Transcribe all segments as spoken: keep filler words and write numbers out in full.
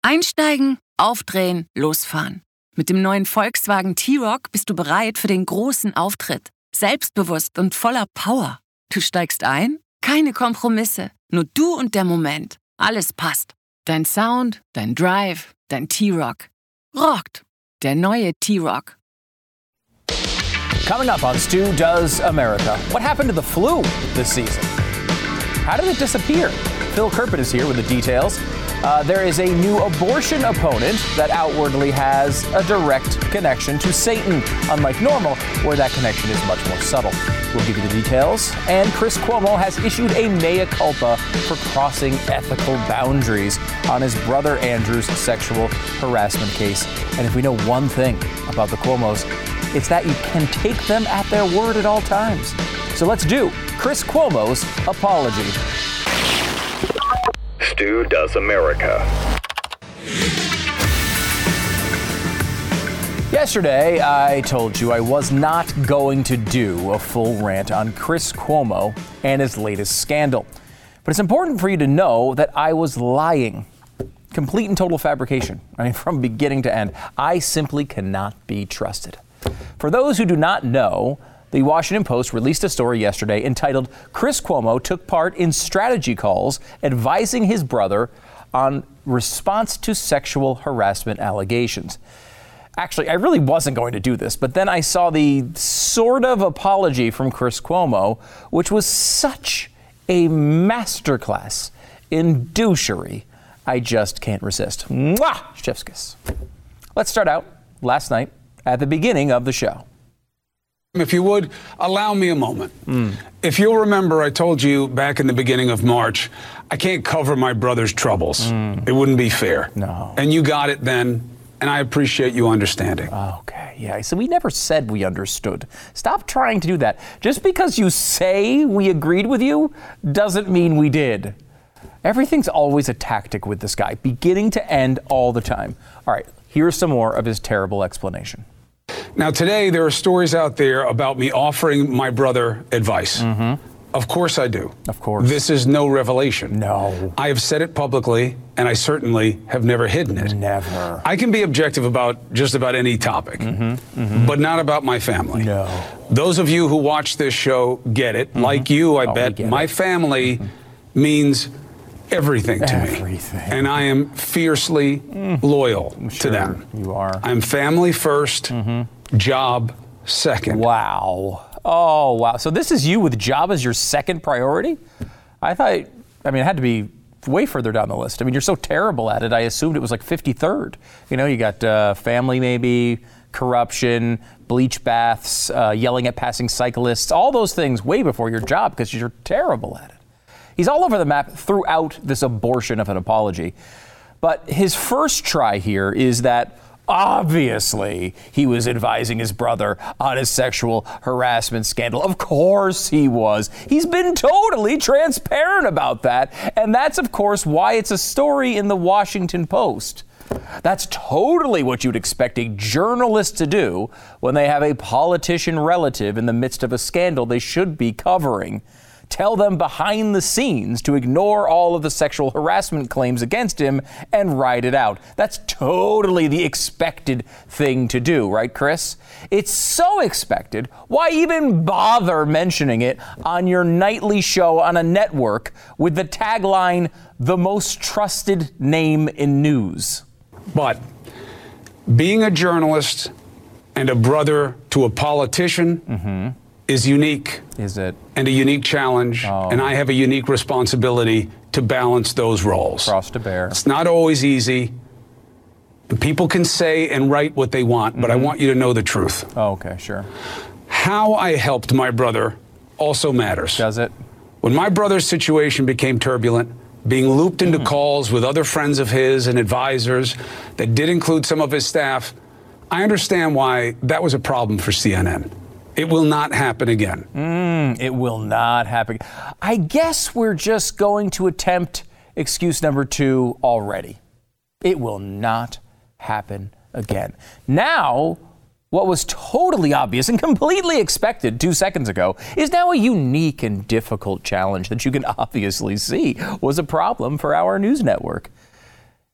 Einsteigen, aufdrehen, losfahren. Mit dem neuen Volkswagen T-Roc bist du bereit für den großen Auftritt. Selbstbewusst und voller Power. Du steigst ein? Keine Kompromisse. Nur du und der Moment. Alles passt. Dein Sound, dein Drive, dein T-Roc. Rockt. Der neue T-Roc. Coming up on Stu Does America. What happened to the flu this season? How did it disappear? Phil Kerpin is here with the details. Uh, there is a new abortion opponent that outwardly has a direct connection to Satan, unlike normal, where that connection is much more subtle. We'll give you the details. And Chris Cuomo has issued a mea culpa for crossing ethical boundaries on his brother Andrew's sexual harassment case. And if we know one thing about the Cuomos, it's that you can take them at their word at all times. So let's do Chris Cuomo's apology. Stu Does America. Yesterday, I told you I was not going to do a full rant on Chris Cuomo and his latest scandal. But it's important for you to know that I was lying. Complete and total fabrication. I mean, from beginning to end. I simply cannot be trusted. For those who do not know, the Washington Post released a story yesterday entitled, Chris Cuomo took part in strategy calls advising his brother on response to sexual harassment allegations. Actually, I really wasn't going to do this, but then I saw the sort of apology from Chris Cuomo, which was such a masterclass in douchery. I just can't resist. Mwah! Chef's kiss. Let's start out last night at the beginning of the show. If you would, allow me a moment. Mm. If you'll remember, I told you back in the beginning of March, I can't cover my brother's troubles. Mm. It wouldn't be fair. No. And you got it then, and I appreciate you understanding. Okay, yeah, so we never said we understood. Stop trying to do that. Just because you say we agreed with you doesn't mean we did. Everything's always a tactic with this guy, beginning to end all the time. All right, here's some more of his terrible explanation. Now, today, there are stories out there about me offering my brother advice. Mm-hmm. Of course I do. Of course. This is no revelation. No. I have said it publicly, and I certainly have never hidden it. Never. I can be objective about just about any topic, mm-hmm. Mm-hmm. but not about my family. No. Those of you who watch this show get it. Mm-hmm. Like you, I oh, bet, my it. family mm-hmm. means everything to everything. me. Everything. And I am fiercely mm. loyal sure to them. You are. I'm family first, mm-hmm. job second. Wow. Oh, wow. So this is you with job as your second priority? I thought, I mean, it had to be way further down the list. I mean, you're so terrible at it. I assumed it was like fifty-third. You know, you got uh, family maybe, corruption, bleach baths, uh, yelling at passing cyclists, all those things way before your job because you're terrible at it. He's all over the map throughout this abortion of an apology. But his first try here is that obviously he was advising his brother on his sexual harassment scandal. Of course he was. He's been totally transparent about that. And that's, of course, why it's a story in the Washington Post. That's totally what you'd expect a journalist to do when they have a politician relative in the midst of a scandal they should be covering. Tell them behind the scenes to ignore all of the sexual harassment claims against him and ride it out. That's totally the expected thing to do, right, Chris? It's so expected. Why even bother mentioning it on your nightly show on a network with the tagline, "The most trusted name in news"? But being a journalist and a brother to a politician mm-hmm. is unique. Is it? And a unique challenge. Oh. And I have a unique responsibility to balance those roles. Cross to bear. It's not always easy. People can say and write what they want, mm-hmm. but I want you to know the truth. Oh, okay, sure. How I helped my brother also matters. Does it? When my brother's situation became turbulent, being looped into mm. calls with other friends of his and advisors that did include some of his staff, I understand why that was a problem for C N N. It will not happen again. Mm, it will not happen. I guess we're just going to attempt excuse number two already. It will not happen again. Now, what was totally obvious and completely expected two seconds ago is now a unique and difficult challenge that you can obviously see was a problem for our news network.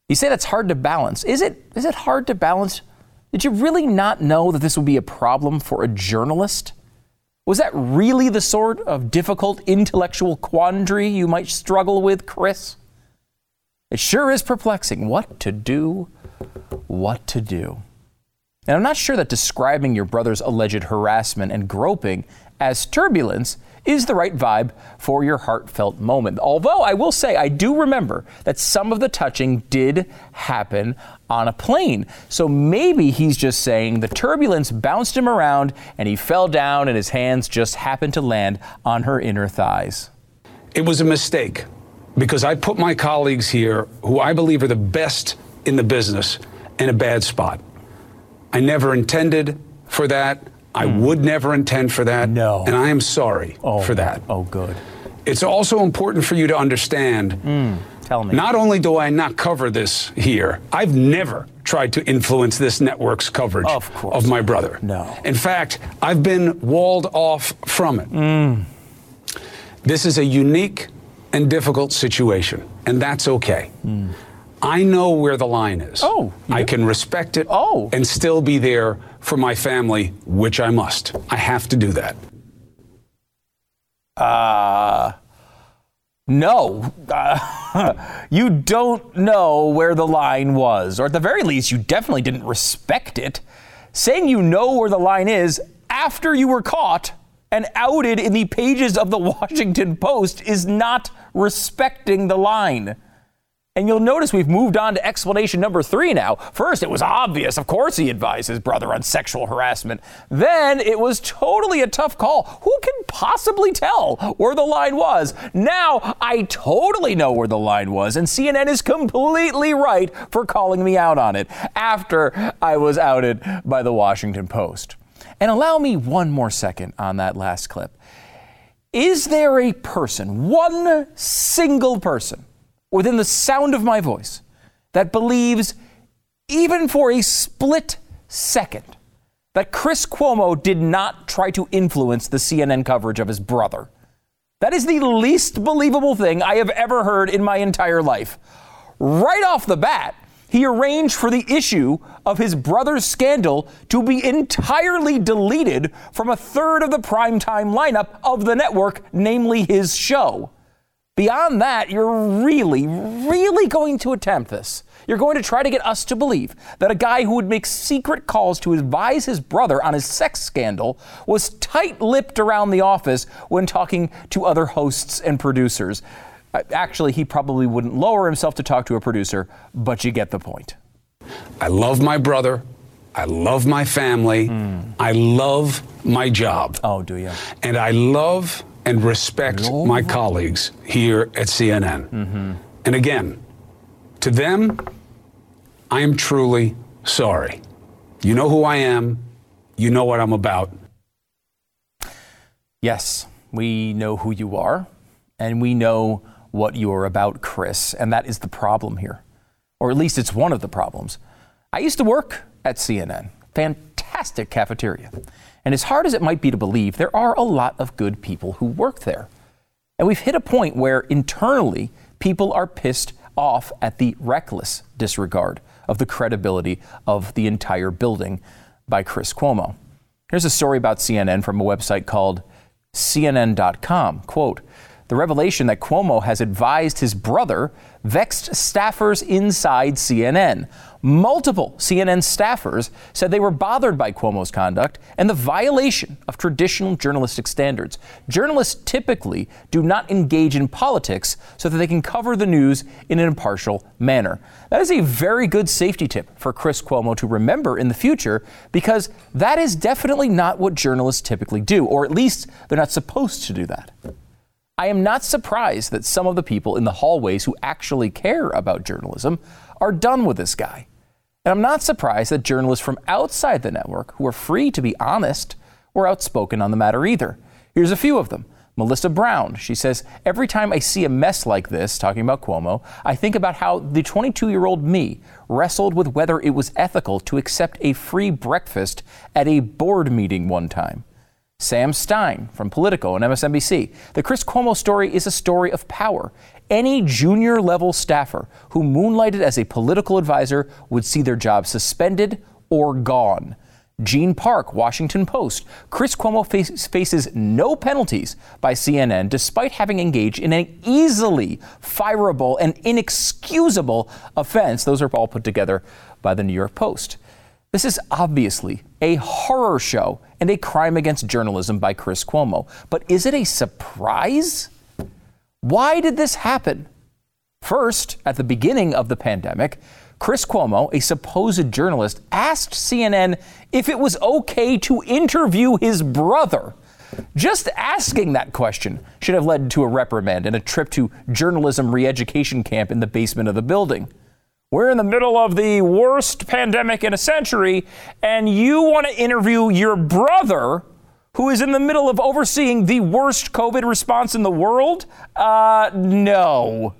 You say that's hard to balance. Is it? Is it hard to balance? Did you really not know that this would be a problem for a journalist? Was that really the sort of difficult intellectual quandary you might struggle with, Chris? It sure is perplexing. What to do? What to do? And I'm not sure that describing your brother's alleged harassment and groping as turbulence is the right vibe for your heartfelt moment. Although I will say, I do remember that some of the touching did happen on a plane. So maybe he's just saying the turbulence bounced him around and he fell down and his hands just happened to land on her inner thighs. It was a mistake because I put my colleagues here, who I believe are the best in the business, in a bad spot. I never intended for that. I mm. would never intend for that. No. And I am sorry oh, for that. Oh, good. It's also important for you to understand, mm. Tell me. Not only do I not cover this here, I've never tried to influence this network's coverage of, of my brother. No. In fact, I've been walled off from it. Mm. This is a unique and difficult situation, and that's okay. Mm. I know where the line is. Oh, I do? can respect it oh. and still be there for my family, which I must. I have to do that. Uh, no. Uh, you don't know where the line was, or at the very least, you definitely didn't respect it. Saying you know where the line is after you were caught and outed in the pages of the Washington Post is not respecting the line. And you'll notice we've moved on to explanation number three now. First, it was obvious. Of course he advised his brother on sexual harassment. Then it was totally a tough call. Who can possibly tell where the line was? Now I totally know where the line was, and C N N is completely right for calling me out on it after I was outed by the Washington Post. And allow me one more second on that last clip. Is there a person, one single person, within the sound of my voice, that believes, even for a split second, that Chris Cuomo did not try to influence the C N N coverage of his brother? That is the least believable thing I have ever heard in my entire life. Right off the bat, he arranged for the issue of his brother's scandal to be entirely deleted from a third of the primetime lineup of the network, namely his show. Beyond that, you're really, really going to attempt this. You're going to try to get us to believe that a guy who would make secret calls to advise his brother on his sex scandal was tight-lipped around the office when talking to other hosts and producers. Actually, he probably wouldn't lower himself to talk to a producer, but you get the point. I love my brother. I love my family. Mm. I love my job. Oh, do you? And I love and respect Love. my colleagues here at C N N. Mm-hmm. And again, to them, I am truly sorry. You know who I am. You know what I'm about. Yes, we know who you are, and we know what you are about, Chris, and that is the problem here. Or at least it's one of the problems. I used to work at C N N. Fantastic cafeteria. And as hard as it might be to believe, there are a lot of good people who work there. And we've hit a point where internally people are pissed off at the reckless disregard of the credibility of the entire building by Chris Cuomo. Here's a story about C N N from a website called C N N dot com. Quote, the revelation that Cuomo has advised his brother vexed staffers inside C N N. Multiple C N N staffers said they were bothered by Cuomo's conduct and the violation of traditional journalistic standards. Journalists typically do not engage in politics so that they can cover the news in an impartial manner. That is a very good safety tip for Chris Cuomo to remember in the future, because that is definitely not what journalists typically do, or at least they're not supposed to do that. I am not surprised that some of the people in the hallways who actually care about journalism are done with this guy. And I'm not surprised that journalists from outside the network, who are free to be honest, were outspoken on the matter either. Here's a few of them. Melissa Brown, she says, every time I see a mess like this, talking about Cuomo, I think about how the twenty-two-year-old me wrestled with whether it was ethical to accept a free breakfast at a board meeting one time. Sam Stein from Politico and M S N B C. The Chris Cuomo story is a story of power. Any junior-level staffer who moonlighted as a political advisor would see their job suspended or gone. Gene Park, Washington Post. Chris Cuomo face, faces no penalties by C N N despite having engaged in an easily fireable and inexcusable offense. Those are all put together by the New York Post. This is obviously a horror show and a crime against journalism by Chris Cuomo. But is it a surprise? Why did this happen? First, at the beginning of the pandemic, Chris Cuomo, a supposed journalist, asked C N N if it was okay to interview his brother. Just asking that question should have led to a reprimand and a trip to journalism re-education camp in the basement of the building. We're in the middle of the worst pandemic in a century, and you want to interview your brother, who is in the middle of overseeing the worst COVID response in the world? Uh, no.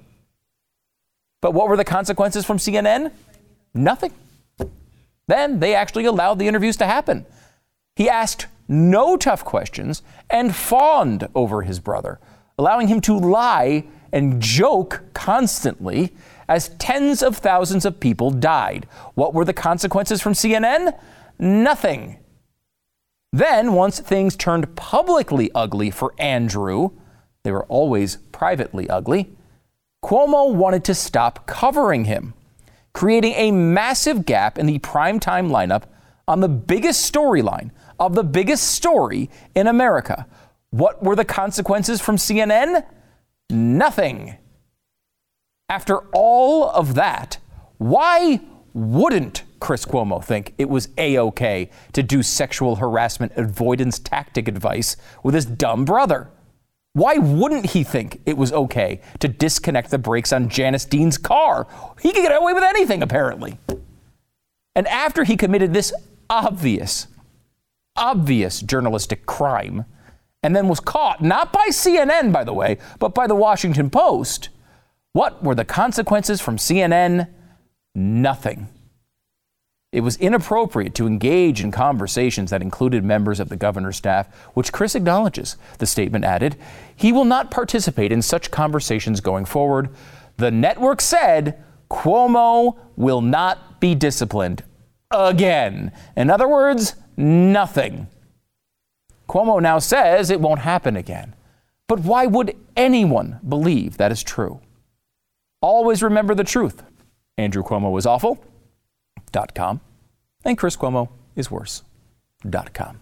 But what were the consequences from C N N? Nothing. Then they actually allowed the interviews to happen. He asked no tough questions and fawned over his brother, allowing him to lie and joke constantly as tens of thousands of people died. What were the consequences from C N N? Nothing. Then, once things turned publicly ugly for Andrew, they were always privately ugly, Cuomo wanted to stop covering him, creating a massive gap in the primetime lineup on the biggest storyline of the biggest story in America. What were the consequences from C N N? Nothing. After all of that, why wouldn't Chris Cuomo think it was A-OK to do sexual harassment avoidance tactic advice with his dumb brother? Why wouldn't he think it was okay to disconnect the brakes on Janice Dean's car? He could get away with anything, apparently. And after he committed this obvious, obvious journalistic crime, and then was caught, not by C N N, by the way, but by the Washington Post, what were the consequences from C N N? Nothing. It was inappropriate to engage in conversations that included members of the governor's staff, which Chris acknowledges. The statement added, he will not participate in such conversations going forward. The network said Cuomo will not be disciplined again. In other words, nothing. Cuomo now says it won't happen again. But why would anyone believe that is true? Always remember the truth. Andrew Cuomo is awful. Dot com, and Chris Cuomo is worse. Dot com.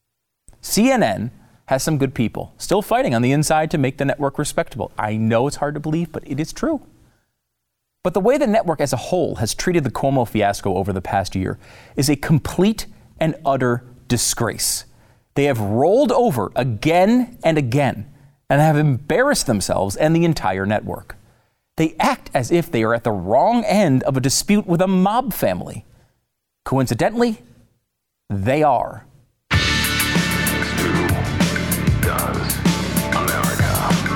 C N N has some good people still fighting on the inside to make the network respectable. I know it's hard to believe, but it is true. But the way the network as a whole has treated the Cuomo fiasco over the past year is a complete and utter disgrace. They have rolled over again and again and have embarrassed themselves and the entire network. They act as if they are at the wrong end of a dispute with a mob family. Coincidentally, they are. Stu does America.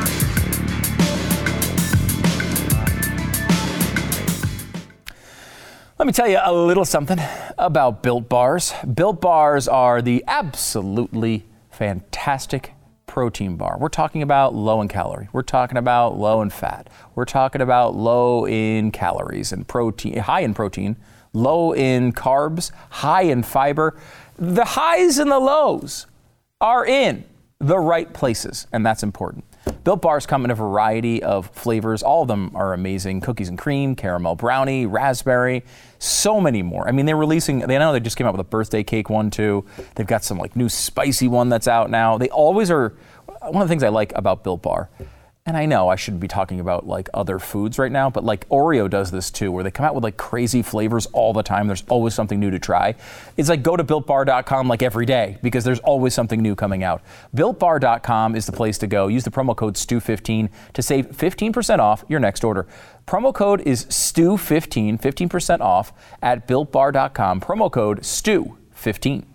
Let me tell you a little something about Built Bars. Built Bars are the absolutely fantastic protein bar. We're talking about low in calorie. We're talking about low in fat. We're talking about low in calories and protein, high in protein, low in carbs, high in fiber. The highs and the lows are in the right places, and that's important. Built Bars come in a variety of flavors. All of them are amazing. Cookies and cream, caramel brownie, raspberry, so many more. I mean, they're releasing, they know they just came out with a birthday cake one too. They've got some like new spicy one that's out now. They always are, one of the things I like about Built Bar, and I know I shouldn't be talking about like other foods right now, but like Oreo does this too, where they come out with like crazy flavors all the time. There's always something new to try. It's like go to built bar dot com like every day because there's always something new coming out. built bar dot com is the place to go. Use the promo code S T U fifteen to save fifteen percent off your next order. Promo code is S T U fifteen, fifteen percent off at built bar dot com. Promo code S T U fifteen.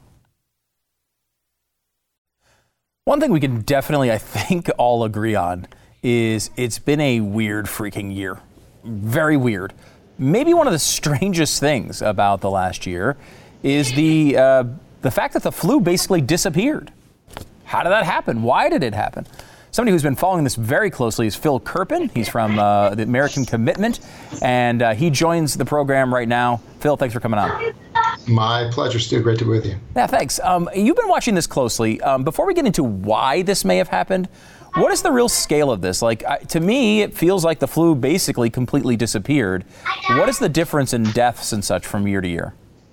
One thing we can definitely, I think, all agree on is it's been a weird freaking year. Very weird. Maybe one of the strangest things about the last year is the uh, the fact that the flu basically disappeared. How did that happen? Why did it happen? Somebody who's been following this very closely is Phil Kerpen. He's from uh, the American Commitment, and uh, he joins the program right now. Phil, thanks for coming on. My pleasure, Stu. Great to be with you. Yeah, thanks. Um, you've been watching this closely. Um, before we get into why this may have happened, what is the real scale of this? Like, I, to me, it feels like the flu basically completely disappeared. What is the difference in deaths and such from year to year?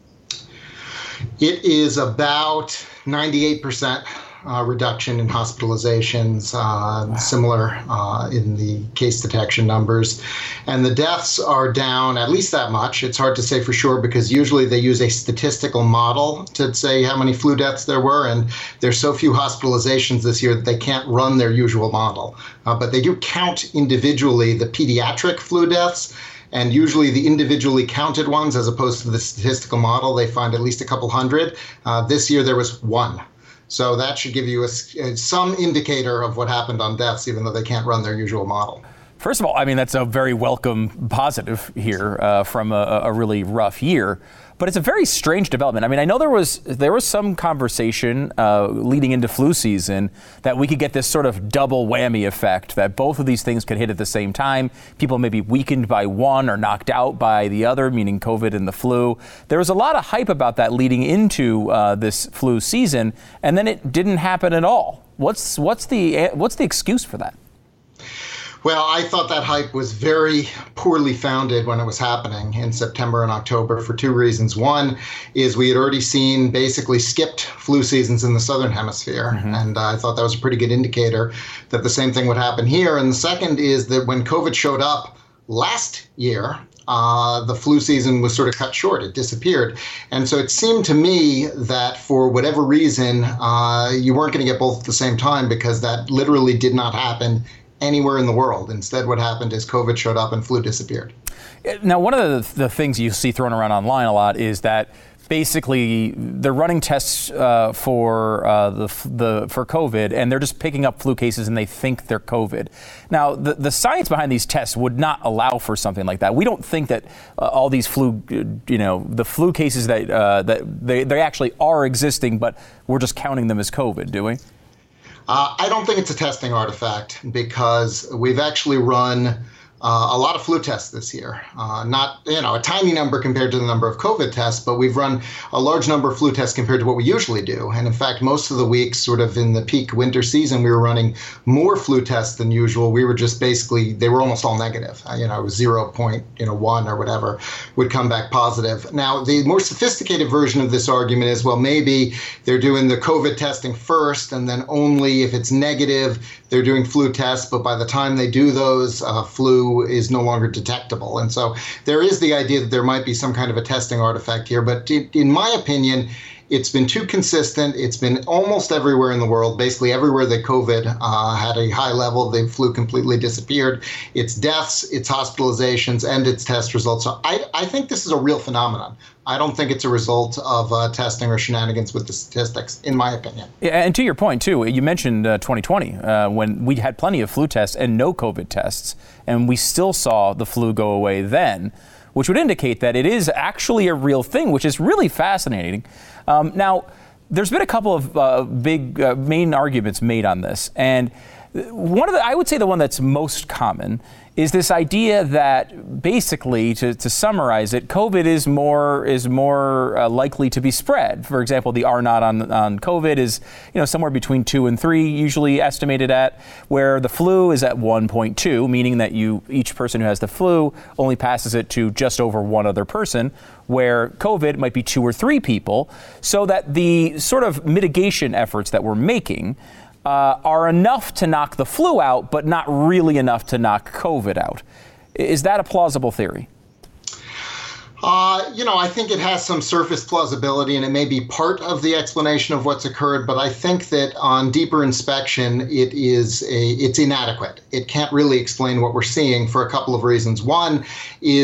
It is about ninety-eight percent uh, reduction in hospitalizations, uh, similar uh, in the case detection numbers. And the deaths are down at least that much. It's hard to say for sure because usually they use a statistical model to say how many flu deaths there were. And there's so few hospitalizations this year that they can't run their usual model. Uh, but they do count individually the pediatric flu deaths. And usually the individually counted ones, as opposed to the statistical model, they find at least a couple hundred. Uh, this year there was one. So that should give you a, some indicator of what happened on deaths, even though they can't run their usual model. First of all, I mean, that's a very welcome positive here uh, from a, a really rough year. But it's a very strange development. I mean, I know there was there was some conversation uh, leading into flu season that we could get this sort of double whammy effect, that both of these things could hit at the same time. People may be weakened by one or knocked out by the other, meaning COVID and the flu. There was a lot of hype about that leading into uh, this flu season, and then it didn't happen at all. What's what's the what's the excuse for that? Well, I thought that hype was very poorly founded when it was happening in September and October for two reasons. One is we had already seen basically skipped flu seasons in the Southern Hemisphere. Mm-hmm. And uh, I thought that was a pretty good indicator that the same thing would happen here. And the second is that when COVID showed up last year, uh, the flu season was sort of cut short. It disappeared. And so it seemed to me that for whatever reason, uh, you weren't going to get both at the same time because that literally did not happen anywhere in the world. Instead, what happened is COVID showed up and flu disappeared. Now, one of the, the things you see thrown around online a lot is that basically they're running tests uh, for uh, the the for COVID, and they're just picking up flu cases, and they think they're COVID. Now, the the science behind these tests would not allow for something like that. We don't think that uh, all these flu, you know, the flu cases that uh, that they they actually are existing, but we're just counting them as COVID, do we? Uh, I don't think it's a testing artifact because we've actually run uh, a lot of flu tests this year. Uh, not, you know, a tiny number compared to the number of COVID tests, but we've run a large number of flu tests compared to what we usually do. And in fact, most of the weeks, sort of in the peak winter season, we were running more flu tests than usual. We were just basically, they were almost all negative. Uh, you know, it was zero point one or whatever would come back positive. Now, the more sophisticated version of this argument is, well, maybe they're doing the COVID testing first, and then only if it's negative, they're doing flu tests. But by the time they do those, uh, flu is no longer detectable. And so there is the idea that there might be some kind of a testing artifact here. But in my opinion, it's been too consistent. It's been almost everywhere in the world. Basically everywhere that COVID uh, had a high level, the flu completely disappeared. It's deaths, it's hospitalizations, and it's test results. So I, I think this is a real phenomenon. I don't think it's a result of uh, testing or shenanigans with the statistics, in my opinion. Yeah, and to your point, too, you mentioned uh, twenty twenty, uh, when we had plenty of flu tests and no COVID tests, and we still saw the flu go away then, which would indicate that it is actually a real thing, which is really fascinating. Um, now, there's been a couple of uh, big uh, main arguments made on this, and one of the, I would say the one that's most common is this idea that basically, to, to summarize it, COVID is more is more uh, likely to be spread. For example, the R naught on on COVID is, you know, somewhere between two and three, usually estimated at, where the flu is at one point two, meaning that you each person who has the flu only passes it to just over one other person, where COVID might be two or three people, so that the sort of mitigation efforts that we're making Uh, are enough to knock the flu out, but not really enough to knock COVID out. Is that a plausible theory? Uh, you know, I think it has some surface plausibility, and it may be part of the explanation of what's occurred. But I think that on deeper inspection, it is a, it's inadequate. It can't really explain what we're seeing for a couple of reasons. One is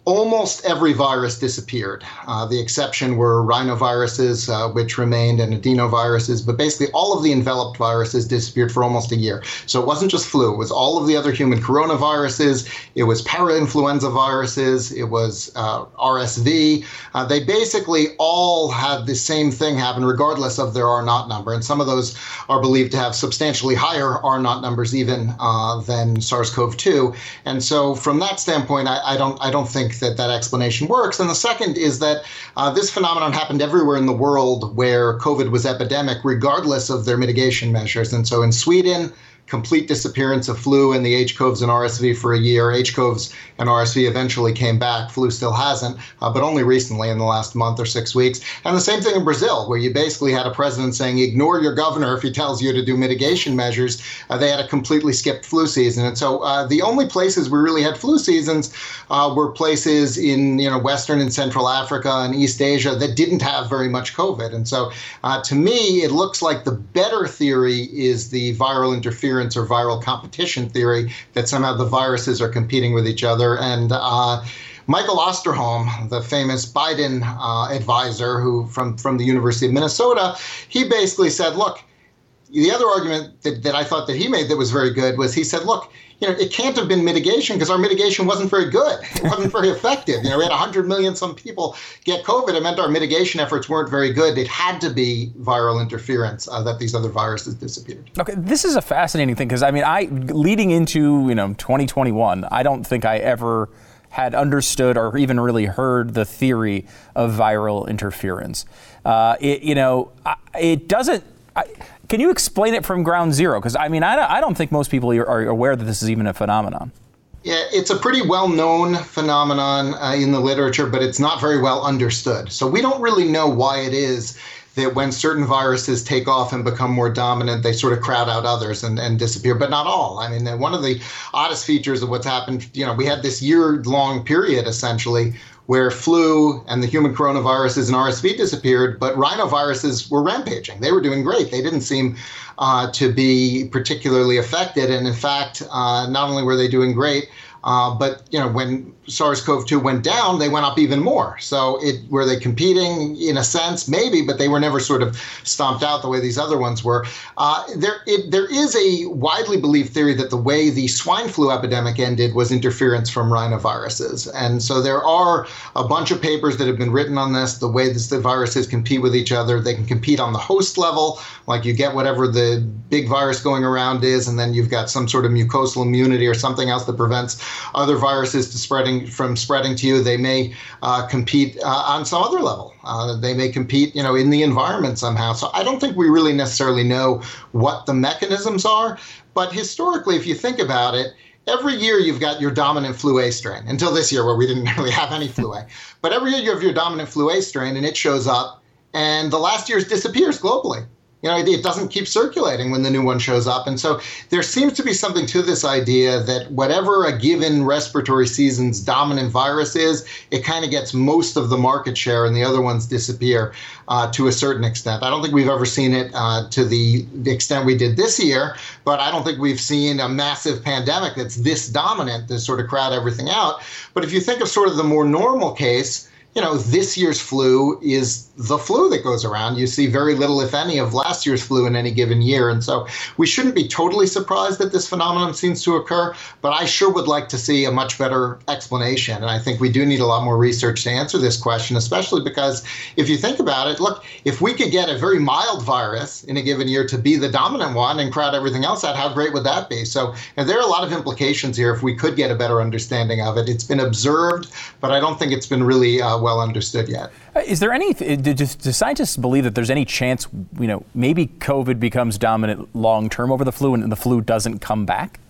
almost every virus disappeared. Uh, the exception were rhinoviruses, uh, which remained, and adenoviruses, but basically all of the enveloped viruses disappeared for almost a year. So it wasn't just flu, it was all of the other human coronaviruses, it was parainfluenza viruses, it was uh, R S V. Uh, they basically all had the same thing happen regardless of their R naught number, and some of those are believed to have substantially higher R naught numbers even uh, than SARS-C o V two. And so from that standpoint, I, I don't I don't think that that explanation works. And the second is that uh, this phenomenon happened everywhere in the world where COVID was epidemic, regardless of their mitigation measures. And so in Sweden, complete disappearance of flu and the H C O Vs and R S V for a year. H C O Vs and R S V eventually came back. Flu still hasn't, uh, but only recently in the last month or six weeks. And the same thing in Brazil, where you basically had a president saying, ignore your governor if he tells you to do mitigation measures. Uh, they had a completely skipped flu season. And so uh, the only places we really had flu seasons uh, were places in you know Western and Central Africa and East Asia that didn't have very much COVID. And so uh, to me, it looks like the better theory is the viral interference or viral competition theory, that somehow the viruses are competing with each other. And uh, Michael Osterholm, the famous Biden uh, advisor who from, from the University of Minnesota, he basically said, look, the other argument that, that I thought that he made that was very good was he said, look, you know, it can't have been mitigation because our mitigation wasn't very good. It wasn't very effective. You know, we had one hundred million some people get COVID. It meant our mitigation efforts weren't very good. It had to be viral interference uh, that these other viruses disappeared. Okay, this is a fascinating thing because, I mean, I leading into, you know, twenty twenty-one, I don't think I ever had understood or even really heard the theory of viral interference. Uh, it, you know, it doesn't... I, Can you explain it from ground zero? Because, I mean, I, I don't think most people are aware that this is even a phenomenon. Yeah, it's a pretty well-known phenomenon uh, in the literature, but it's not very well understood. So we don't really know why it is that when certain viruses take off and become more dominant, they sort of crowd out others and, and disappear, but not all. I mean, one of the oddest features of what's happened, you know, we had this year-long period, essentially, where flu and the human coronaviruses and R S V disappeared, but rhinoviruses were rampaging. They were doing great. They didn't seem uh, to be particularly affected. And in fact, uh, not only were they doing great, uh, but you know, when SARS-C o V two went down, they went up even more. So it, were they competing in a sense? Maybe, but they were never sort of stomped out the way these other ones were. Uh, there, it, there is a widely believed theory that the way the swine flu epidemic ended was interference from rhinoviruses. And so there are a bunch of papers that have been written on this, the way this, the viruses compete with each other. They can compete on the host level, like you get whatever the big virus going around is, and then you've got some sort of mucosal immunity or something else that prevents other viruses to spreading from spreading to you. They may uh, compete uh, on some other level. Uh, they may compete, you know, in the environment somehow. So I don't think we really necessarily know what the mechanisms are. But historically, if you think about it, every year you've got your dominant flu A strain, until this year where we didn't really have any flu A. But every year you have your dominant flu A strain and it shows up, and the last year's disappears globally. You know, it, it doesn't keep circulating when the new one shows up. And so there seems to be something to this idea that whatever a given respiratory season's dominant virus is, it kind of gets most of the market share and the other ones disappear uh, to a certain extent. I don't think we've ever seen it uh, to the, the extent we did this year, but I don't think we've seen a massive pandemic that's this dominant to sort of crowd everything out. But if you think of sort of the more normal case, you know, this year's flu is the flu that goes around. You see very little, if any, of last year's flu in any given year. And so we shouldn't be totally surprised that this phenomenon seems to occur, but I sure would like to see a much better explanation. And I think we do need a lot more research to answer this question, especially because if you think about it, look, if we could get a very mild virus in a given year to be the dominant one and crowd everything else out, how great would that be? So and there are a lot of implications here if we could get a better understanding of it. It's been observed, but I don't think it's been really uh, well understood yet. Is there any, do, do scientists believe that there's any chance, you know, maybe COVID becomes dominant long term over the flu and the flu doesn't come back?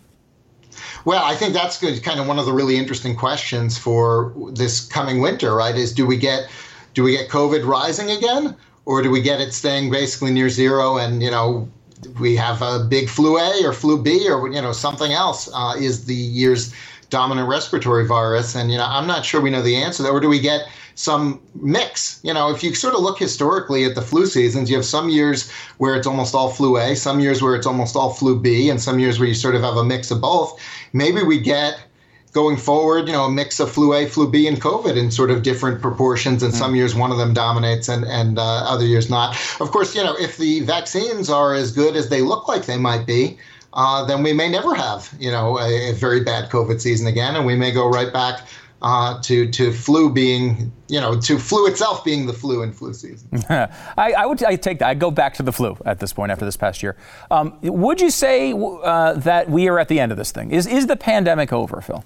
Well, I think that's good, kind of one of the really interesting questions for this coming winter, right? Is do we get do we get COVID rising again, or do we get it staying basically near zero and, you know, we have a big flu A or flu B or, you know, something else uh, is the year's dominant respiratory virus? And, you know, I'm not sure we know the answer to that. Or do we get some mix? You know, if you sort of look historically at the flu seasons, you have some years where it's almost all flu A, some years where it's almost all flu B, and some years where you sort of have a mix of both. Maybe we get going forward, you know, a mix of flu A, flu B, and COVID in sort of different proportions. And some years one of them dominates and, and uh, other years not. Of course, you know, if the vaccines are as good as they look like they might be, uh, then we may never have, you know, a, a very bad COVID season again. And we may go right back uh, to, to flu being, you know, to flu itself being the flu in flu season. I, I would I take that. I'd go back to the flu at this point after this past year. Um, would you say uh, that we are at the end of this thing? Is, is the pandemic over, Phil?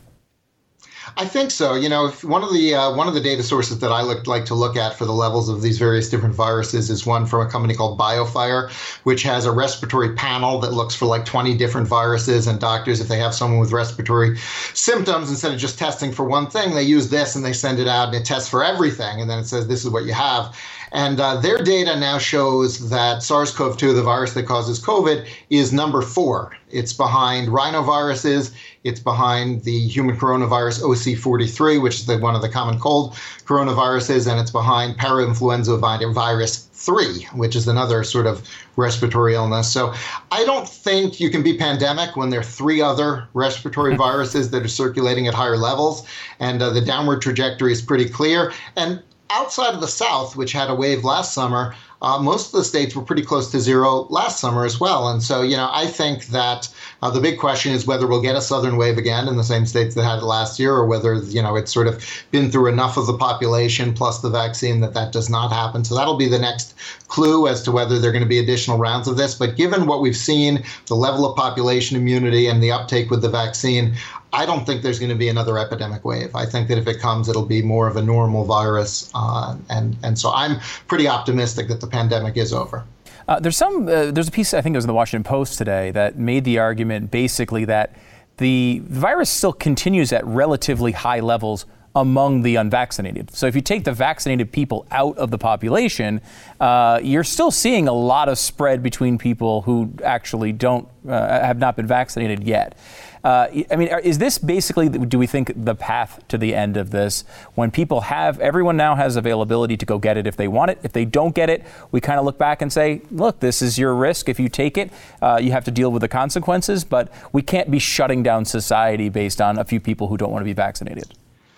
I think so. You know, if one of the uh, one of the data sources that I look, like to look at for the levels of these various different viruses is one from a company called BioFire, which has a respiratory panel that looks for like twenty different viruses. And doctors, if they have someone with respiratory symptoms, instead of just testing for one thing, they use this and they send it out and it tests for everything. And then it says, this is what you have. And uh, their data now shows that SARS-C o V two, the virus that causes COVID, is number four. It's behind rhinoviruses. It's behind the human coronavirus O C forty-three, which is the, one of the common cold coronaviruses, and it's behind parainfluenza virus three, which is another sort of respiratory illness. So I don't think you can be pandemic when there are three other respiratory viruses that are circulating at higher levels, and uh, the downward trajectory is pretty clear. And outside of the South, which had a wave last summer, uh, most of the states were pretty close to zero last summer as well. And so, you know, I think that uh, the big question is whether we'll get a southern wave again in the same states that had it last year, or whether, you know, it's sort of been through enough of the population plus the vaccine that that does not happen. So that'll be the next clue as to whether there are going to be additional rounds of this. But given what we've seen, the level of population immunity and the uptake with the vaccine, I don't think there's going to be another epidemic wave. I think that if it comes, it'll be more of a normal virus. Uh, and, and so I'm pretty optimistic that the pandemic is over. Uh, there's some, uh, there's a piece, I think it was in the Washington Post today, that made the argument basically that the virus still continues at relatively high levels among the unvaccinated. So if you take the vaccinated people out of the population, uh, you're still seeing a lot of spread between people who actually don't, uh, have not been vaccinated yet. Uh, I mean, is this basically, do we think, the path to the end of this? When people have, everyone now has availability to go get it if they want it. If they don't get it, we kind of look back and say, look, this is your risk. If you take it, uh, you have to deal with the consequences. But we can't be shutting down society based on a few people who don't want to be vaccinated.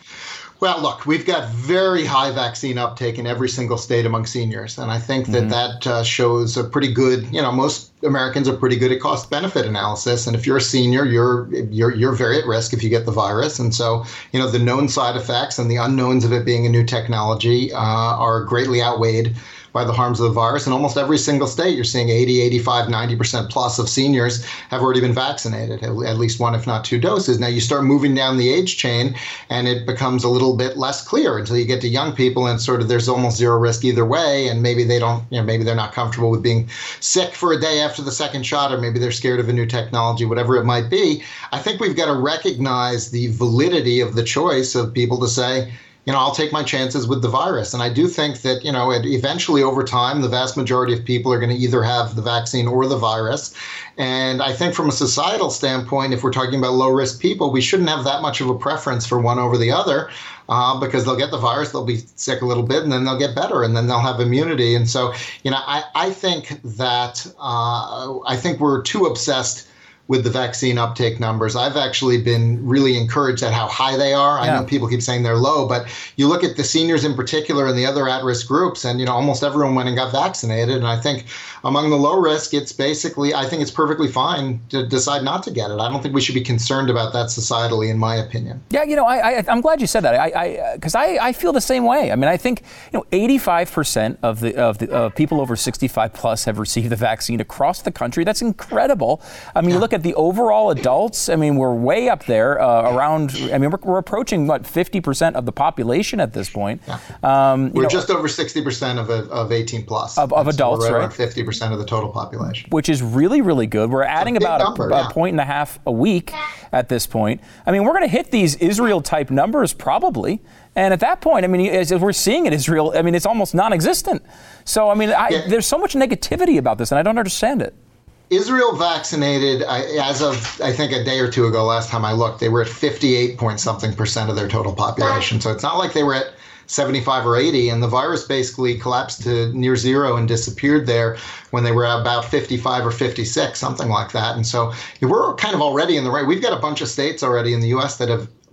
Well, look, we've got very high vaccine uptake in every single state among seniors. And I think that mm-hmm. that uh, shows a pretty good, you know, most Americans are pretty good at cost benefit analysis. And if you're a senior, you're you're you're very at risk if you get the virus. And so, you know, the known side effects and the unknowns of it being a new technology uh, are greatly outweighed by the harms of the virus. In almost every single state, you're seeing eighty, eighty-five, ninety percent plus of seniors have already been vaccinated, at least one, if not two doses. Now you start moving down the age chain and it becomes a little bit less clear until you get to young people and sort of there's almost zero risk either way. And maybe they don't, you know, maybe they're not comfortable with being sick for a day after the second shot, or maybe they're scared of a new technology, whatever it might be. I think we've got to recognize the validity of the choice of people to say, you know, I'll take my chances with the virus. And I do think that, you know, eventually over time, the vast majority of people are going to either have the vaccine or the virus. And I think from a societal standpoint, if we're talking about low risk people, we shouldn't have that much of a preference for one over the other, uh, because they'll get the virus, they'll be sick a little bit, and then they'll get better, and then they'll have immunity. And so, you know, I, I think that uh, I think we're too obsessed with the vaccine uptake numbers. I've actually been really encouraged at how high they are. I yeah. know people keep saying they're low, but you look at the seniors in particular and the other at-risk groups, and you know almost everyone went and got vaccinated. And I think among the low risk, it's basically, I think it's perfectly fine to decide not to get it. I don't think we should be concerned about that societally, in my opinion. Yeah, you know, I, I, I'm glad you said that. I, because I, I, I feel the same way. I mean, I think you know, eighty-five percent of the of the uh, people over sixty-five plus have received the vaccine across the country. That's incredible. I mean, yeah. you look at the overall adults, I mean, we're way up there uh, around, I mean, we're, we're approaching, what, fifty percent of the population at this point. Yeah. Um, we're know, just over sixty percent of of eighteen plus. Of, of adults, so we're right? Around fifty percent of the total population. Which is really, really good. We're adding about number, a, yeah. a point and a half a week at this point. I mean, we're going to hit these Israel-type numbers probably. And at that point, I mean, as we're seeing in Israel, I mean, it's almost non-existent. So, I mean, I, yeah. there's so much negativity about this, and I don't understand it. Israel vaccinated, as of, I think, a day or two ago, last time I looked, they were at fifty-eight point something percent of their total population. So it's not like they were at seventy-five or eighty, and the virus basically collapsed to near zero and disappeared there when they were about fifty-five or fifty-six, something like that. And so we're kind of already in the right. We've got a bunch of states already in the U S that have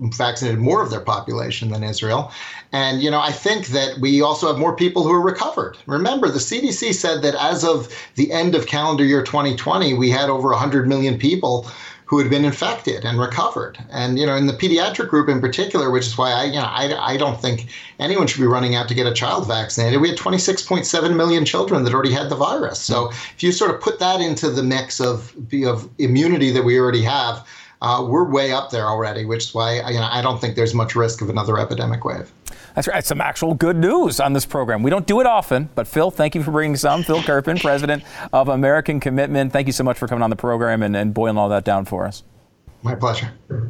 vaccinated more of their population than Israel. And, you know, I think that we also have more people who are recovered. Remember, the C D C said that as of the end of calendar year twenty twenty, we had over one hundred million people who had been infected and recovered. And, you know, in the pediatric group in particular, which is why I, you know, I, I don't think anyone should be running out to get a child vaccinated. We had twenty-six point seven million children that already had the virus. So if you sort of put that into the mix of, of immunity that we already have, uh, we're way up there already, which is why, you know, I don't think there's much risk of another epidemic wave. That's right. Some actual good news on this program. We don't do it often, but Phil, thank you for bringing some. Phil Kerpen, president of American Commitment. Thank you so much for coming on the program and, and boiling all that down for us. My pleasure.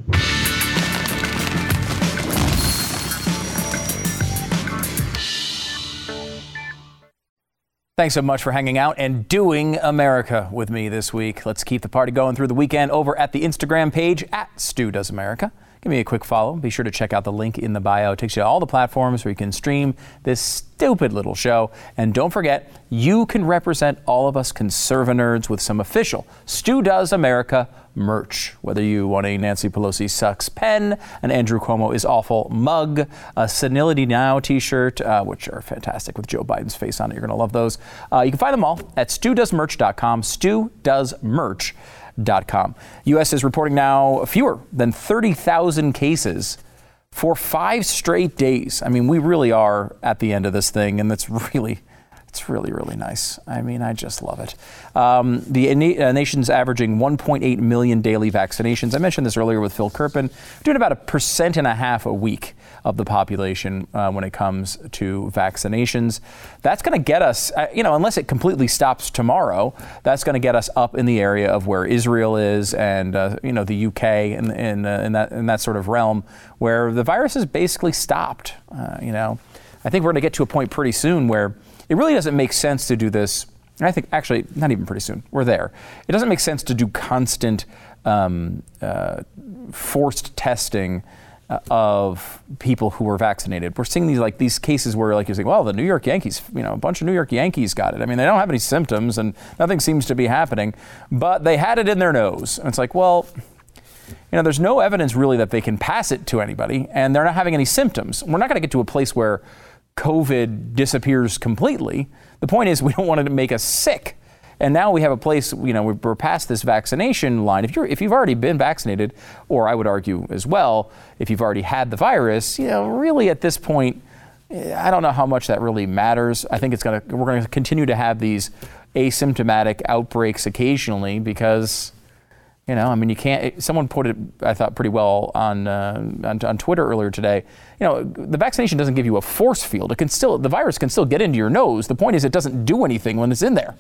Thanks so much for hanging out and doing America with me this week. Let's keep the party going through the weekend over at the Instagram page at Stu Does America. Give me a quick follow. Be sure to check out the link in the bio. It takes you to all the platforms where you can stream this stupid little show. And don't forget, you can represent all of us conserva nerds with some official Stu Does America merch. Whether you want a Nancy Pelosi sucks pen, an Andrew Cuomo is awful mug, a Senility Now t-shirt, uh, which are fantastic with Joe Biden's face on it. You're going to love those. Uh, you can find them all at stu does merch dot com, stu does merch dot com. U S is reporting now fewer than thirty thousand cases for five straight days. I mean, we really are at the end of this thing, and that's really, it's really, really nice. I mean, I just love it. Um, the uh, nation's averaging one point eight million daily vaccinations. I mentioned this earlier with Phil Kerpen. We're doing about a percent and a half a week of the population uh, when it comes to vaccinations. That's going to get us, uh, you know, unless it completely stops tomorrow, that's going to get us up in the area of where Israel is and, uh, you know, the U K and in, uh, in, that, in that sort of realm where the virus has basically stopped. Uh, you know, I think we're going to get to a point pretty soon where it really doesn't make sense to do this. And I think actually not even pretty soon. We're there. It doesn't make sense to do constant um, uh, forced testing of people who were vaccinated. We're seeing these like these cases where like you're saying, well, the New York Yankees, you know, a bunch of New York Yankees got it. I mean, they don't have any symptoms and nothing seems to be happening, but they had it in their nose. And it's like, well, you know, there's no evidence really that they can pass it to anybody and they're not having any symptoms. We're not going to get to a place where COVID disappears completely. The point is we don't want it to make us sick. And now we have a place, you know, we're past this vaccination line. If you're, if you've already been vaccinated, or I would argue as well, if you've already had the virus, you know, really at this point, I don't know how much that really matters. I think it's going to, we're going to continue to have these asymptomatic outbreaks occasionally because, you know, I mean, you can't, someone put it, I thought pretty well on, uh, on, on Twitter earlier today. You know, the vaccination doesn't give you a force field. It can still, the virus can still get into your nose. The point is it doesn't do anything when it's in there.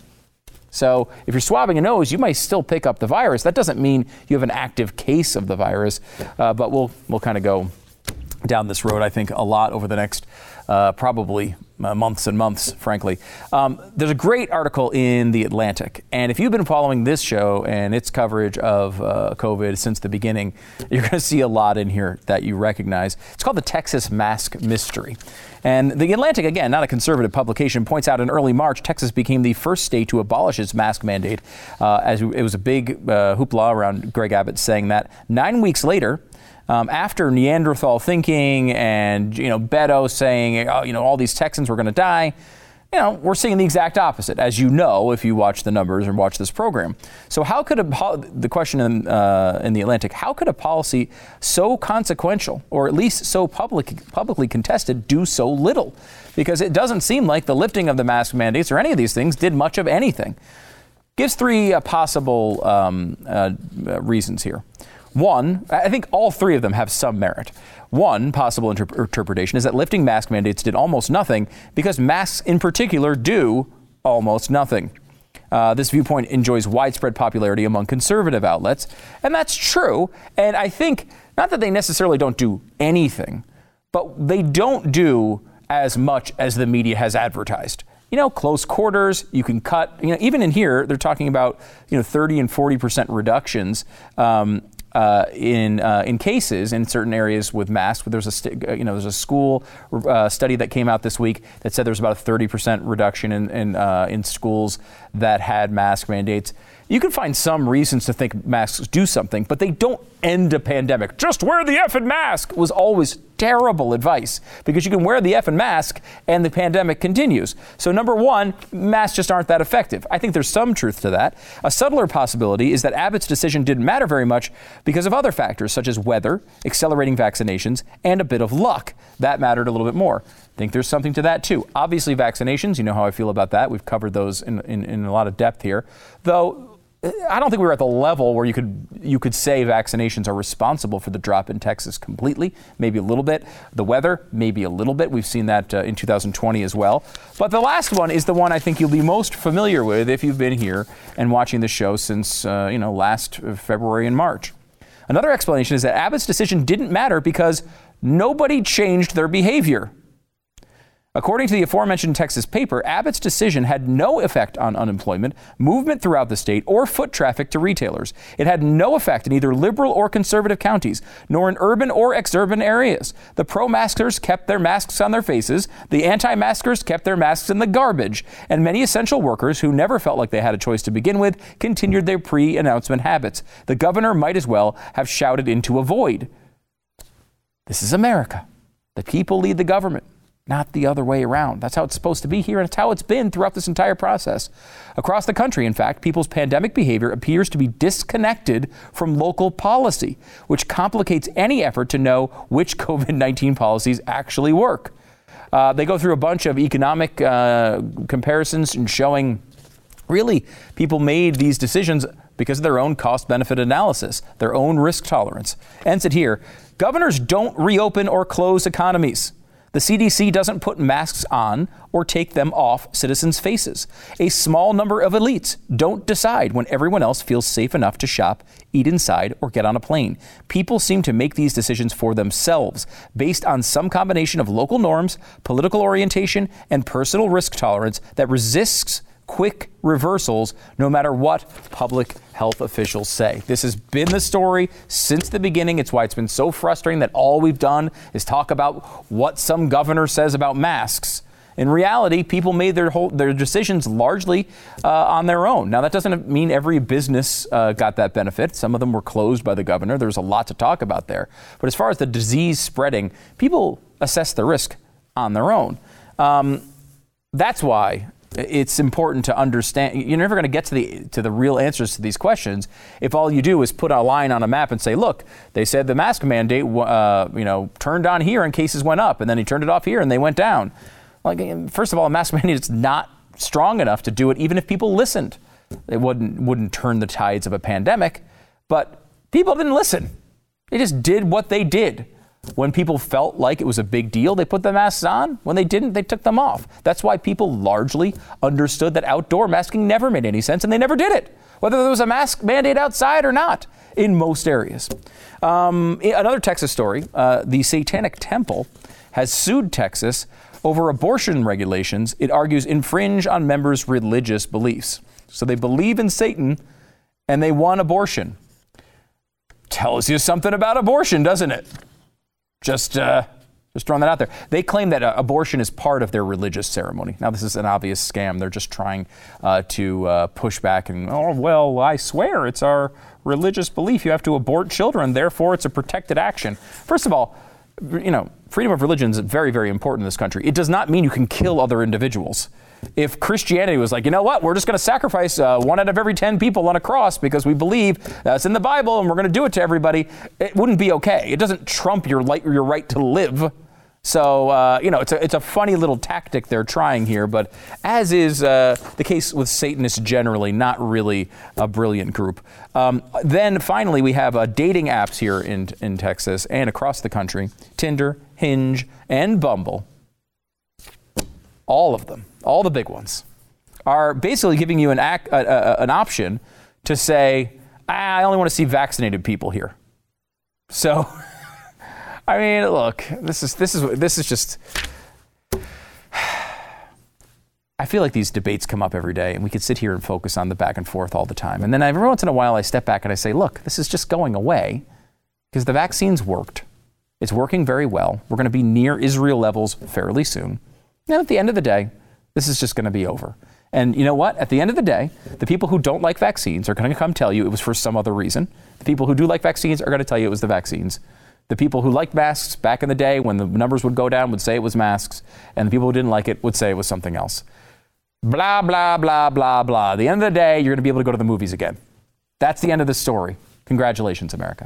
So if you're swabbing a nose, you might still pick up the virus. That doesn't mean you have an active case of the virus, uh, but we'll we'll kind of go down this road, I think, a lot over the next uh, probably uh, months and months, frankly. Um, there's a great article in The Atlantic, and if you've been following this show and its coverage of uh, COVID since the beginning, you're going to see a lot in here that you recognize. It's called The Texas Mask Mystery. And The Atlantic, again, not a conservative publication, points out in early March, Texas became the first state to abolish its mask mandate, uh, as it was a big uh, hoopla around Greg Abbott saying that. Nine weeks later, um, after Neanderthal thinking and, you know, Beto saying, oh, you know, all these Texans were going to die, you know, we're seeing the exact opposite, as you know, if you watch the numbers and watch this program. So how could a, the question in, uh, in The Atlantic, how could a policy so consequential, or at least so public, publicly contested, do so little? Because it doesn't seem like the lifting of the mask mandates or any of these things did much of anything. Gives three uh, possible um, uh, reasons here. One, I think all three of them have some merit. One possible inter- interpretation is that lifting mask mandates did almost nothing because masks in particular do almost nothing. Uh, this viewpoint enjoys widespread popularity among conservative outlets, and that's true. And I think not that they necessarily don't do anything, but they don't do as much as the media has advertised. You know, close quarters, you can cut, you know, even in here, they're talking about, you know, thirty and forty percent reductions um, uh, in uh, in cases in certain areas with masks. But there's a, st- you know, there's a school uh, study that came out this week that said there's about a thirty percent reduction in in, uh, in schools that had mask mandates. you can find some reasons to think masks do something, but they don't end a pandemic. Just wear the effing mask was always terrible advice, because you can wear the effing mask and the pandemic continues. So number one, masks just aren't that effective. I think there's some truth to that. A subtler possibility is that Abbott's decision didn't matter very much because of other factors such as weather, accelerating vaccinations, and a bit of luck. That mattered a little bit more. I think there's something to that too. Obviously vaccinations, you know how I feel about that. We've covered those in, in, in a lot of depth here. Though I don't think we were at the level where you could you could say vaccinations are responsible for the drop in Texas completely. Maybe a little bit. The weather, maybe a little bit. We've seen that uh, in two thousand twenty as well. But the last one is the one I think you'll be most familiar with if you've been here and watching the show since uh, you know last February and March. Another explanation is that Abbott's decision didn't matter because nobody changed their behavior. According to the aforementioned Texas paper, Abbott's decision had no effect on unemployment, movement throughout the state, or foot traffic to retailers. It had no effect in either liberal or conservative counties, nor in urban or exurban areas. The pro-maskers kept their masks on their faces, the anti-maskers kept their masks in the garbage, and many essential workers who never felt like they had a choice to begin with continued their pre-announcement habits. The governor might as well have shouted into a void. This is America. The people lead the government, not the other way around. That's how it's supposed to be here, and it's how it's been throughout this entire process. Across the country, in fact, people's pandemic behavior appears to be disconnected from local policy, which complicates any effort to know which COVID nineteen policies actually work. Uh, they go through a bunch of economic uh, comparisons and showing really people made these decisions because of their own cost-benefit analysis, their own risk tolerance. Ends it here. Governors don't reopen or close economies. The C D C doesn't put masks on or take them off citizens' faces. A small number of elites don't decide when everyone else feels safe enough to shop, eat inside, or get on a plane. People seem to make these decisions for themselves, based on some combination of local norms, political orientation, and personal risk tolerance that resists quick reversals, no matter what public health officials say. This has been the story since the beginning. It's why it's been so frustrating that all we've done is talk about what some governor says about masks. In reality, people made their whole their decisions largely uh, on their own. Now, that doesn't mean every business uh, got that benefit. Some of them were closed by the governor. There's a lot to talk about there. But as far as the disease spreading, people assess the risk on their own. Um, that's why it's important to understand. You're never going to get to the to the real answers to these questions if all you do is put a line on a map and say, look, they said the mask mandate uh, you know, turned on here and cases went up, and then he turned it off here and they went down. Like, first of all, a mask mandate is not strong enough to do it even if people listened. It wouldn't wouldn't turn the tides of a pandemic, but people didn't listen. They just did what they did. When people felt like it was a big deal, they put the masks on. When they didn't, they took them off. That's why people largely understood that outdoor masking never made any sense, and they never did it, whether there was a mask mandate outside or not, in most areas. Um, another Texas story, uh, the Satanic Temple has sued Texas over abortion regulations it argues infringe on members' religious beliefs. So they believe in Satan, and they want abortion. Tells you something about abortion, doesn't it? Just uh, just throwing that out there. They claim that uh, abortion is part of their religious ceremony. Now, this is an obvious scam. They're just trying uh, to uh, push back and, oh, well, I swear it's our religious belief. You have to abort children. Therefore, it's a protected action. First of all, you know, freedom of religion is very, very important in this country. It does not mean you can kill other individuals. If Christianity was like, you know what, we're just going to sacrifice uh, one out of every ten people on a cross because we believe that's in the Bible and we're going to do it to everybody, it wouldn't be okay. It doesn't trump your, li- your right to live. So, uh, you know, it's a, it's a funny little tactic they're trying here, but as is uh, the case with Satanists generally, not really a brilliant group. Um, then finally, we have uh, dating apps here in, in Texas and across the country, Tinder, Hinge, and Bumble. All of them, all the big ones, are basically giving you an, ac- uh, uh, an option to say, I only want to see vaccinated people here. So... I mean, look, this is this is this is just. I feel like these debates come up every day, and we could sit here and focus on the back and forth all the time. And then every once in a while, I step back and I say, look, this is just going away because the vaccines worked. It's working very well. We're going to be near Israel levels fairly soon. And at the end of the day, this is just going to be over. And you know what? At the end of the day, the people who don't like vaccines are going to come tell you it was for some other reason. The people who do like vaccines are going to tell you it was the vaccines. The people who liked masks back in the day when the numbers would go down would say it was masks. And the people who didn't like it would say it was something else. Blah, blah, blah, blah, blah. At the end of the day, you're going to be able to go to the movies again. That's the end of the story. Congratulations, America.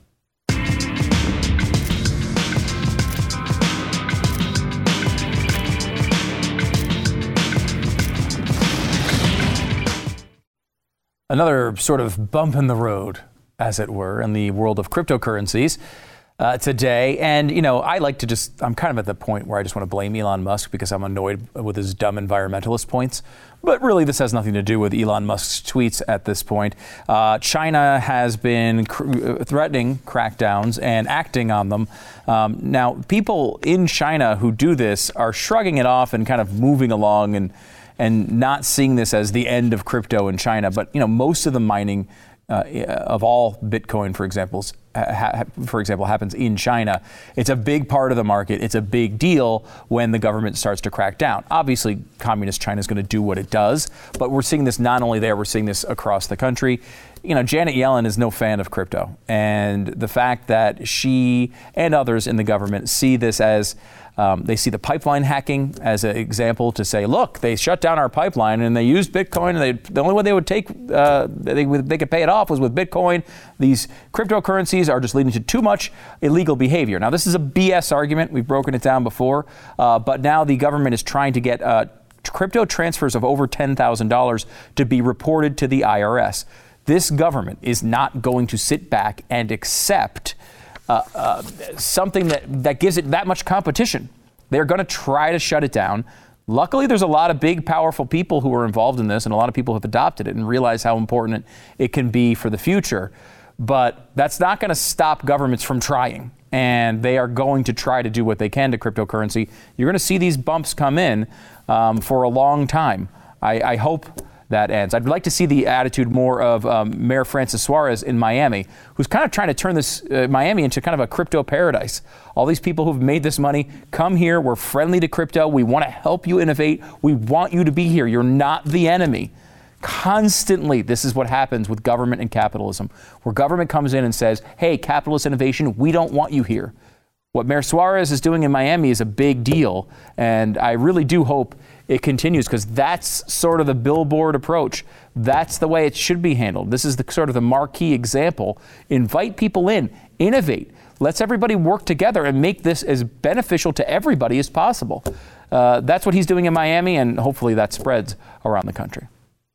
Another sort of bump in the road, as it were, in the world of cryptocurrencies uh, today. And, you know, I like to just, I'm kind of at the point where I just want to blame Elon Musk because I'm annoyed with his dumb environmentalist points. But really, this has nothing to do with Elon Musk's tweets at this point. Uh, China has been cr- threatening crackdowns and acting on them. Um, now, people in China who do this are shrugging it off and kind of moving along and and not seeing this as the end of crypto in China. But, you know, most of the mining uh, of all Bitcoin, for example, ha- for example, happens in China. It's a big part of the market. It's a big deal when the government starts to crack down. Obviously, communist China is going to do what it does, but we're seeing this not only there, we're seeing this across the country. You know, Janet Yellen is no fan of crypto. And the fact that she and others in the government see this as Um, they see the pipeline hacking as an example to say, look, they shut down our pipeline and they used Bitcoin. And they, the only way they would take, uh, they, they could pay it off was with Bitcoin. These cryptocurrencies are just leading to too much illegal behavior. Now, this is a B S argument. We've broken it down before. Uh, but now the government is trying to get uh, crypto transfers of over ten thousand dollars to be reported to the I R S. This government is not going to sit back and accept Uh, uh, something that, that gives it that much competition. They're going to try to shut it down. Luckily, there's a lot of big, powerful people who are involved in this, and a lot of people have adopted it and realize how important it can be for the future. But that's not going to stop governments from trying, and they are going to try to do what they can to cryptocurrency. You're going to see these bumps come in um, for a long time. I, I hope that ends. I'd like to see the attitude more of um, Mayor Francis Suarez in Miami, who's kind of trying to turn this uh, Miami into kind of a crypto paradise. All these people who've made this money, come here. We're friendly to crypto. We want to help you innovate. We want you to be here. You're not the enemy. Constantly, this is what happens with government and capitalism, where government comes in and says, hey, capitalist innovation, we don't want you here. What Mayor Suarez is doing in Miami is a big deal, and I really do hope it continues, because that's sort of the billboard approach. That's the way it should be handled. This is the sort of the marquee example. Invite people in, innovate. Let's everybody work together and make this as beneficial to everybody as possible. Uh, that's what he's doing in Miami, and hopefully that spreads around the country.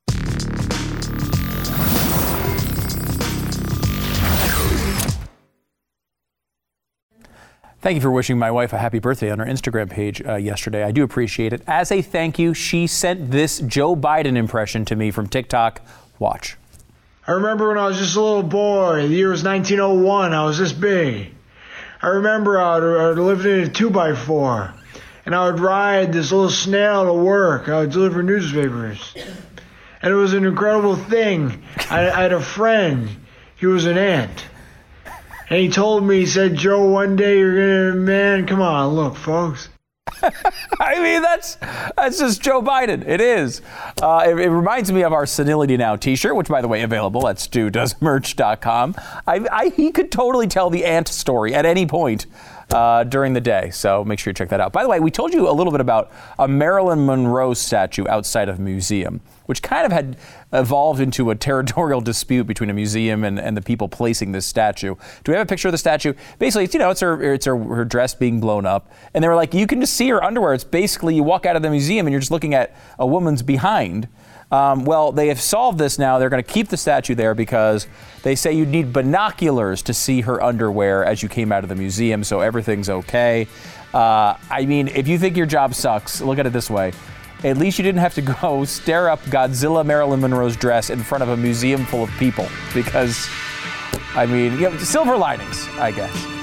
Thank you for wishing my wife a happy birthday on her Instagram page uh, yesterday. I do appreciate it. As a thank you, she sent this Joe Biden impression to me from TikTok. Watch. I remember when I was just a little boy. The year was nineteen oh one. I was this big. I remember I would, I would live in a two by four, and I would ride this little snail to work. I would deliver newspapers, and it was an incredible thing. I, I had a friend. He was an ant. And he told me, he said, Joe, one day you're going to, man, come on, look, folks. I mean, that's that's just Joe Biden. It is. Uh, it, it reminds me of our Senility Now t-shirt, which, by the way, available at stu does merch dot com. I, I, he could totally tell the ant story at any point uh, during the day. So make sure you check that out. By the way, we told you a little bit about a Marilyn Monroe statue outside of a museum, which kind of had evolved into a territorial dispute between a museum and, and the people placing this statue. Do we have a picture of the statue? Basically, it's, you know, it's her it's her, her dress being blown up. And they were like, you can just see her underwear. It's basically, you walk out of the museum and you're just looking at a woman's behind. Um, well, they have solved this now. They're going to keep the statue there because they say you need binoculars to see her underwear as you came out of the museum, so everything's okay. Uh, I mean, if you think your job sucks, look at it this way. At least you didn't have to go stare up Godzilla Marilyn Monroe's dress in front of a museum full of people, because, I mean, you know, silver linings, I guess.